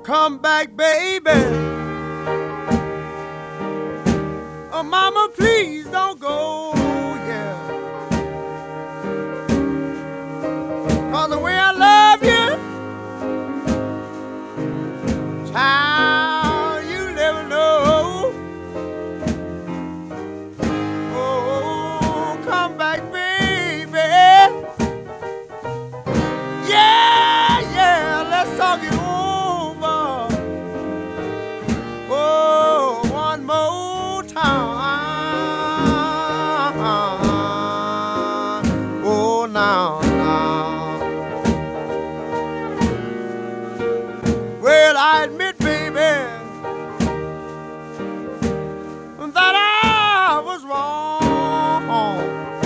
Come back, baby. Oh, mama, please don't go, yeah. 'Cause the way I love you, child, you never know. Oh, come back, baby. Yeah, yeah, let's talk it over. Oh, one more time. Oh, now. Well, I admit, baby, that I was wrong.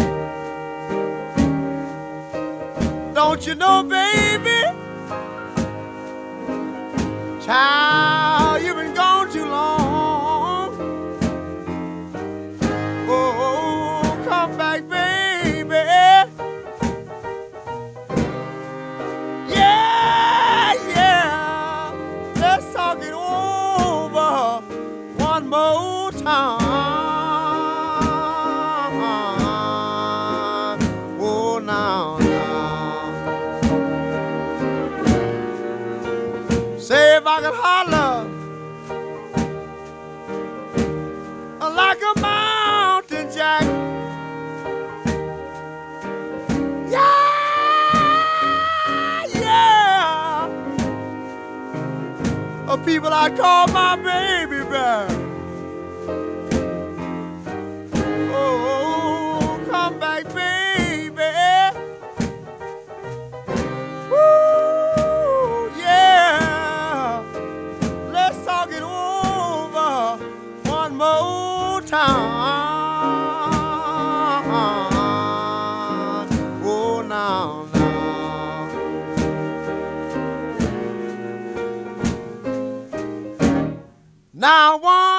Don't you know, baby? Child, you've been gone too long. Oh, come back, baby. Yeah, yeah. Let's talk it over one more time. Oh, now. Say if I could holler like a mountain jack. Yeah, yeah. People I call my baby back. Oh, come back, baby. Woo, yeah. Let's talk it over one more time. Oh, now. Now, one.